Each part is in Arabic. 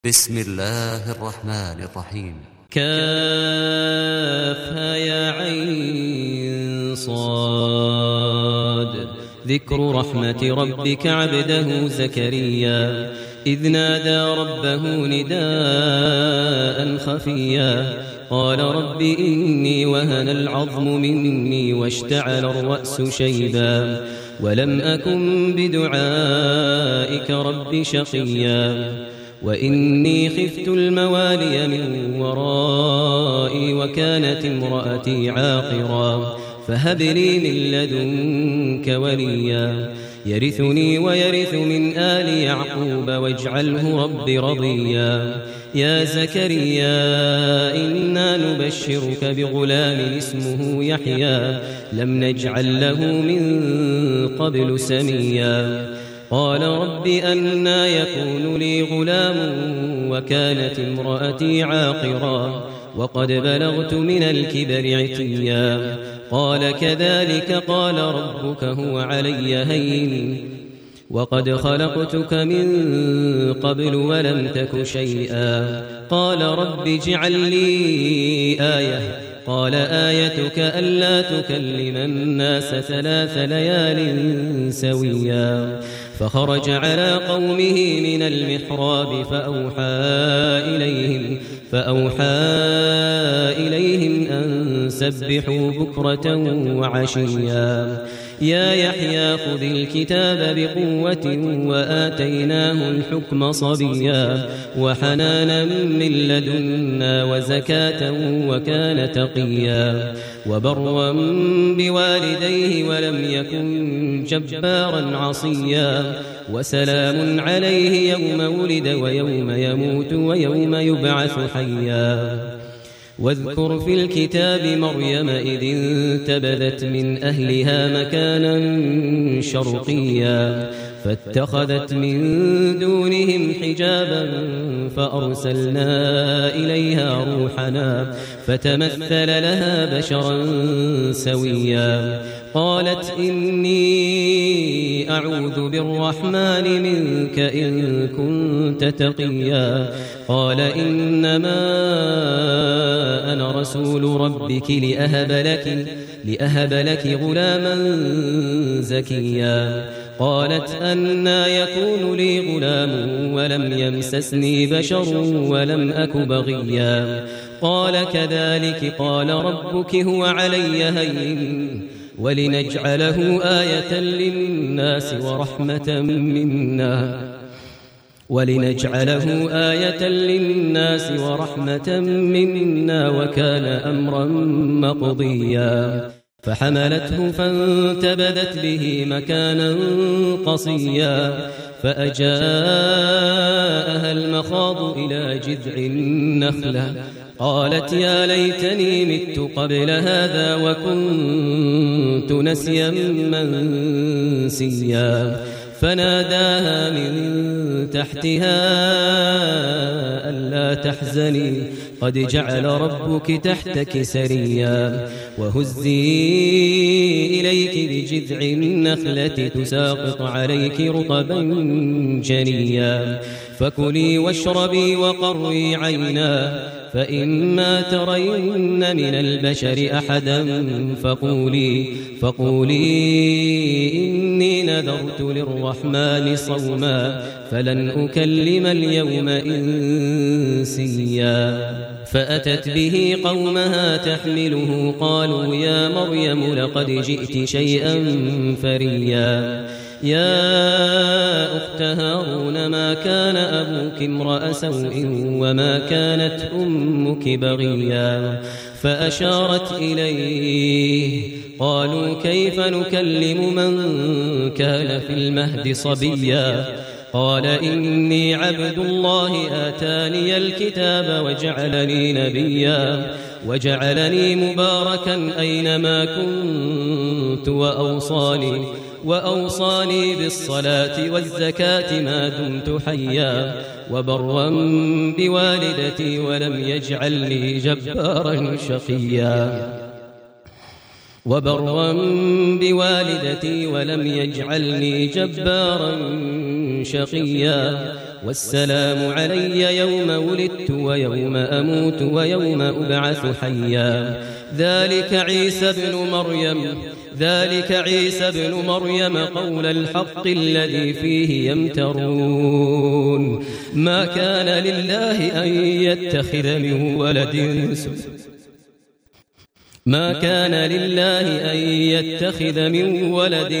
بسم الله الرحمن الرحيم. كافها يا عين صاد. ذكر رحمة ربك عبده زكريا إذ نادى ربه نداء خفيا قال رب إني وهن العظم مني واشتعل الرأس شيبا ولم أكن بدعائك رب شقيا وإني خفت الموالي من ورائي وكانت امرأتي عاقرا فهب لي من لدنك وليا يرثني ويرث من آل يعقوب واجعله رب رضيا يا زكريا إنا نبشرك بغلام اسمه يحيى لم نجعل له من قبل سميا قال رب أنى يكون لي غلام وكانت امرأتي عاقرا وقد بلغت من الكبر عتيا قال كذلك قال ربك هو علي هين وقد خلقتك من قبل ولم تك شيئا قال رب اجعل لي آية قال آيتك ألا تكلم الناس 3 ليال سويا فخرج على قومه من المحراب فأوحى إليهم أن سبحوا بكرة وعشيا يا يحيى خذ الكتاب بقوة وآتيناه الحكم صبيا وحنانا من لدنا وزكاة وكان تقيا وبرا بوالديه ولم يكن جبارا عصيا وسلام عليه يوم ولد ويوم يموت ويوم يبعث حيا واذكر في الكتاب مريم إذ انتبذت من أهلها مكانا شرقيا فاتخذت من دونهم حجابا فأرسلنا إليها روحنا فتمثل لها بشرا سويا قالت إني أعوذ بالرحمن منك إن كنت تقيا قال إنما أنا رسول ربك لأهب لك غلاما زكيا قالت أنى يكون لي غلام ولم يمسسني بشر ولم أك بغيا قال كذلك قال ربك هو علي هين ولنجعله آية للناس ورحمة منا وكان أمرا مقضيا فحملته فانتبذت به مكانا قصيا فأجاءها المخاض إلى جذع النخلة قالت يا ليتني مت قبل هذا وكنت نسيا منسيا فناداها من تحتها ألا تحزني قد جعل ربك تحتك سريا وهزي إليك بجذع النخلة تساقط عليك رطبا جنيا فكلي واشربي وقري عينا فإما ترين من البشر أحدا فقولي إني نذرت للرحمن صوما فلن أكلم اليوم إنسيا فأتت به قومها تحمله قالوا يا مريم لقد جئت شيئا فريا يا أخت هارون ما كان أبوك امرأ سوء وما كانت أمك بغيا فأشارت إليه قالوا كيف نكلم من كان في المهد صبيا قال إني عبد الله آتاني الكتاب وجعلني نبيا وجعلني مباركا أينما كنت وأوصاني بالصلاة والزكاة ما دمت حيا وبرا بوالدتي ولم يجعلني جبارا شقيا والسلام علي يوم ولدت ويوم أموت ويوم أبعث حيا. ذلك عيسى بن مريم قول الحق الذي فيه يمترون. ما كان لله أن يتخذ من ولد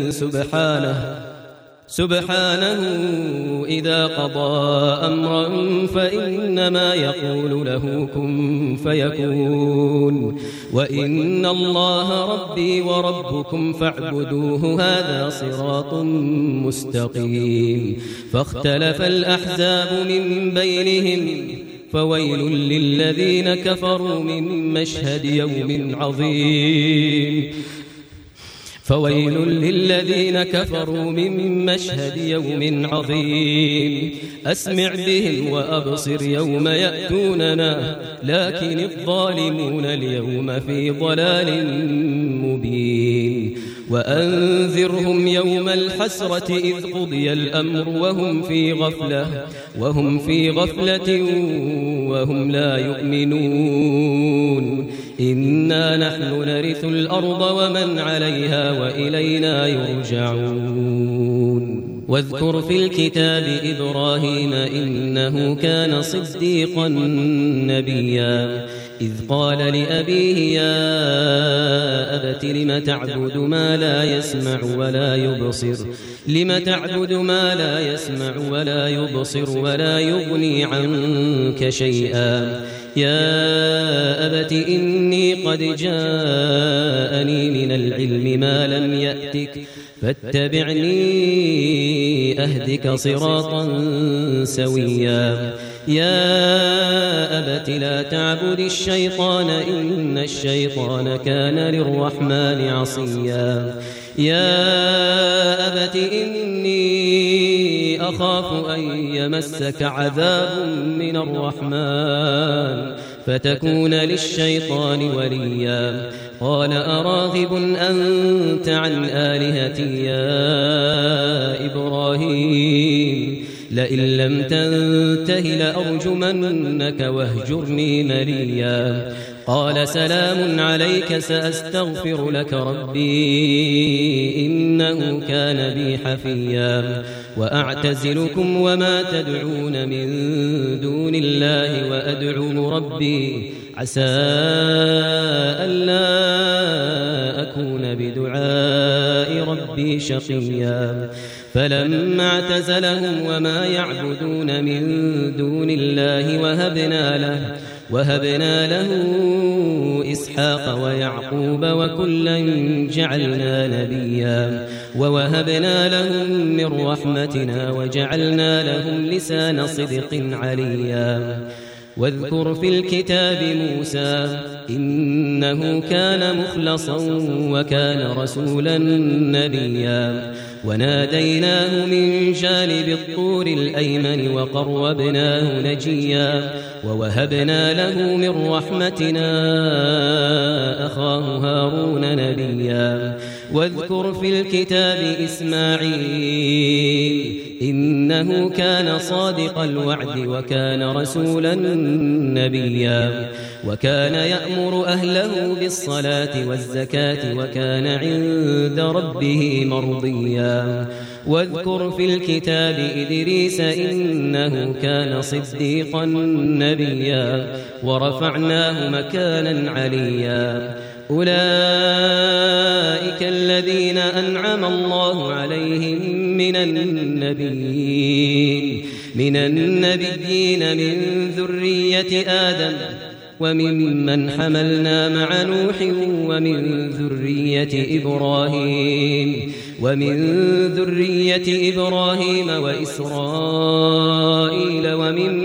سبحانه إذا قضى أمرا فإنما يقول له كن فيكون. وإن الله ربي وربكم فاعبدوه هذا صراط مستقيم. فاختلف الأحزاب من بينهم فويل للذين كفروا من مشهد يوم عظيم. أسمع بهم وأبصر يوم يأتوننا لكن الظالمون اليوم في ضلال مبين. وأنذرهم يوم الحسرة إذ قضي الأمر وهم في غفلة وهم لا يؤمنون. إنا نحن نرث الأرض ومن عليها وإلينا يرجعون. واذكر في الكتاب إبراهيم إنه كان صديقا نبيا. إذ قال لأبيه يا أبت لم تعبد ما لا يسمع ولا يبصر ولا يغني عنك شيئا. يا أبت إني قد جاءني من العلم ما لم يأتك فاتبعني أهدك صراطا سويا. يا أبت لا تعبد الشيطان إن الشيطان كان للرحمن عصيا. يا أبت إني أخاف أن يمسك عذاب من الرحمن فتكون للشيطان وليا. قال أراغب أنت عن آلهتي يا إبراهيم لئن لم تنته لأرجمنك واهجرني مليا. قال سلام عليك سأستغفر لك ربي إنه كان بي حفيا. وأعتزلكم وما تدعون من دون الله وأدعو ربي عسى ألا أكون بدعاء ربي شقيا. فلما اعتزلهم وما يعبدون من دون الله وهبنا له إسحاق ويعقوب وكلا جعلنا نبيا. ووهبنا لهم من رحمتنا وجعلنا لهم لسان صدق عليا. واذكر في الكتاب موسى إنه كان مخلصا وكان رسولا نبيا. وناديناه من جانب الطور الأيمن وقربناه نجيا. ووهبنا له من رحمتنا أخاه هارون نبيا. واذكر في الكتاب إسماعيل إنه كان صادق الوعد وكان رسولا نبيا. وكان يأمر أهله بالصلاة والزكاة وكان عند ربه مرضيا. واذكر في الكتاب إدريس إنه كان صديقا نبيا ورفعناه مكانا عليا. أولئك الذين أنعم الله عليهم من النبيين من ذرية آدم وممن حملنا مع نوح ومن ذرية إبراهيم وإسرائيل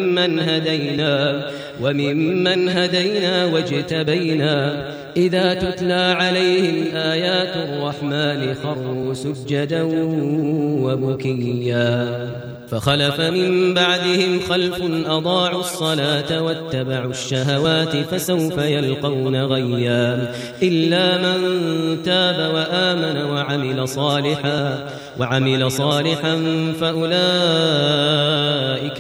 وممن هدينا واجتبينا. إذا تتلى عليهم آيات الرحمن خروا سجدا وبكيا. فخلف من بعدهم خلف أضاعوا الصلاة واتبعوا الشهوات فسوف يلقون غيا إلا من تاب وآمن وعمل صالحا فأولئك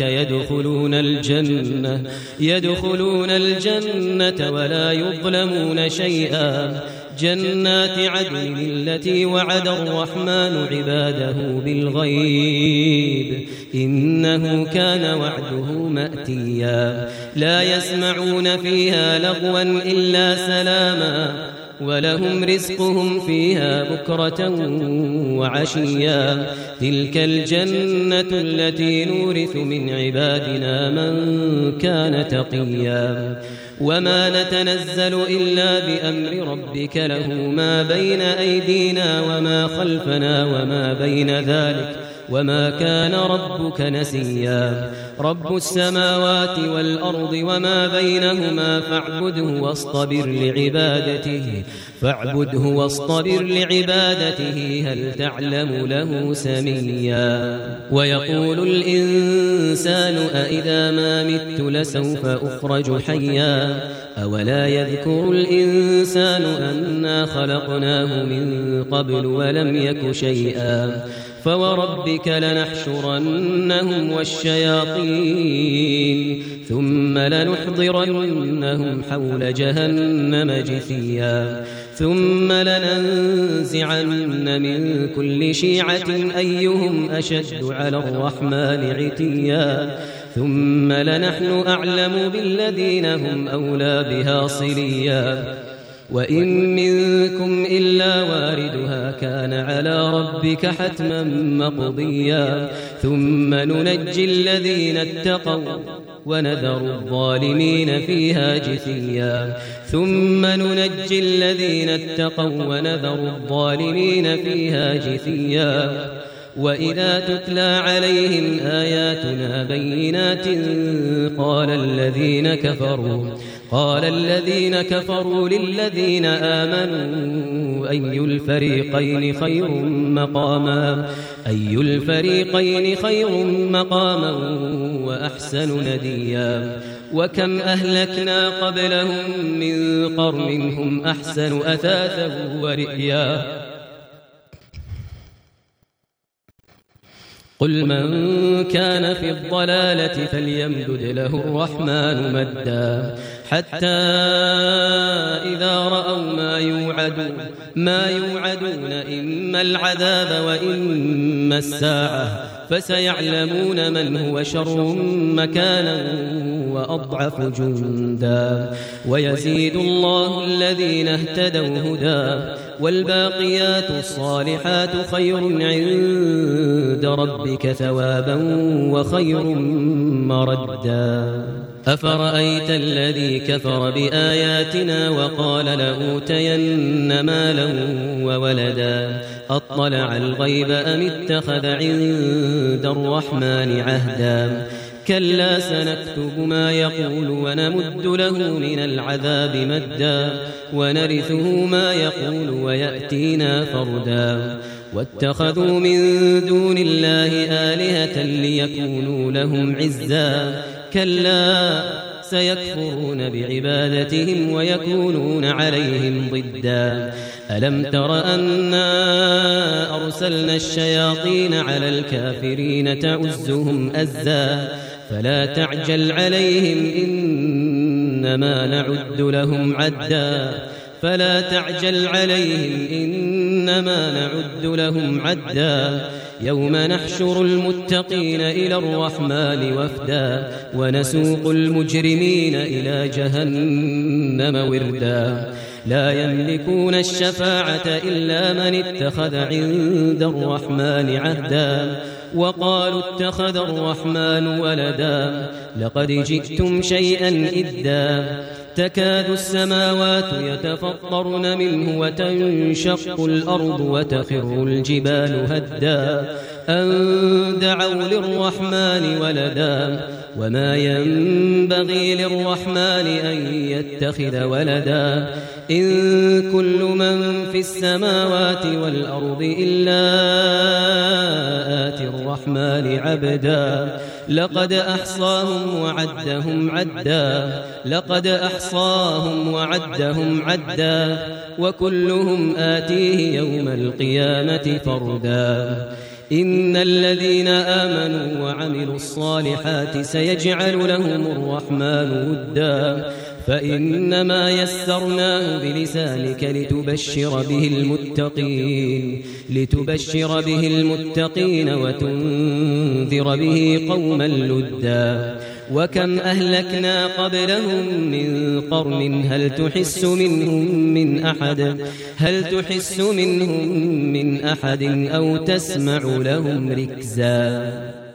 يدخلون الجنة ولا يظلمون شيئا جنات عدن التي وعد الرحمن عباده بالغيب إنه كان وعده مأتيا لا يسمعون فيها لغوا إلا سلاما ولهم رزقهم فيها بكرة وعشيا تلك الجنة التي نورث من عبادنا من كان تقيا وما نتنزل إلا بأمر ربك له ما بين أيدينا وما خلفنا وما بين ذلك وما كان ربك نسيا رب السماوات والأرض وما بينهما فاعبده واصطبر لعبادته هل تعلم له سميا ويقول الإنسان أإذا ما مت لسوف أخرج حيا أولا يذكر الإنسان أنا خلقناه من قبل ولم يك شيئا فوربك لنحشرنهم والشياطين ثم لنحضرنهم حول جهنم جثيا ثم لننزعن من كل شيعة أيهم أشد على الرحمن عتيا ثم لنحن أعلم بالذين هم أولى بها صليا وإن منكم إلا واردها كان على ربك حتما مقضيا ثم ننجي الذين اتقوا ونذر الظالمين فيها جثيا وإذا تتلى عليهم آياتنا بينات قال الذين كفروا للذين آمنوا أي الفريقين خير مقاما وأحسن نديا وكم أهلكنا قبلهم من قرن هم أحسن أثاثا ورئيا قل من كان في الضلالة فليمدد له الرحمن مدا حتى إذا رأوا ما يوعدون إما العذاب وإما الساعة فسيعلمون من هو شر مكانا وأضعف جندا ويزيد الله الذين اهتدوا هدى والباقيات الصالحات خير عند ربك ثوابا وخير مردا أفرأيت الذي كفر بآياتنا وقال لأوتين مالا وولدا أطلع الغيب أم اتخذ عند الرحمن عهدا كلا سنكتب ما يقول ونمد له من العذاب مدا ونرثه ما يقول ويأتينا فردا واتخذوا من دون الله آلهة ليكونوا لهم عزا كلا سيكفرون بعبادتهم ويكونون عليهم ضدا ألم تر أنا أرسلنا الشياطين على الكافرين تعزهم أزا فلا تعجل عليهم إنما نعد لهم عدا يوم نحشر المتقين إلى الرحمن وفدا ونسوق المجرمين إلى جهنم وردا لا يملكون الشفاعة إلا من اتخذ عند الرحمن عهدا وقالوا اتخذ الرحمن ولدا لقد جئتم شيئا إدا تكاد السماوات يتفطرن منه وتنشق الأرض وتخر الجبال هدا أن دعوا للرحمن ولدا وما ينبغي للرحمن أن يتخذ ولدا إن كل من في السماوات والأرض إلا آتي الرحمن للرحمن عبدا لقد أحصاهم وعدهم عدا وكلهم آتيه يوم القيامة فردا إن الذين آمنوا وعملوا الصالحات سيجعل لهم الرحمن ودا فإنما يسرناه بلسانك لتبشر به المتقين وتنذر به قوما لدا وكم أهلكنا قبلهم من قرن هل تحس منهم من أحد أو تسمع لهم ركزا.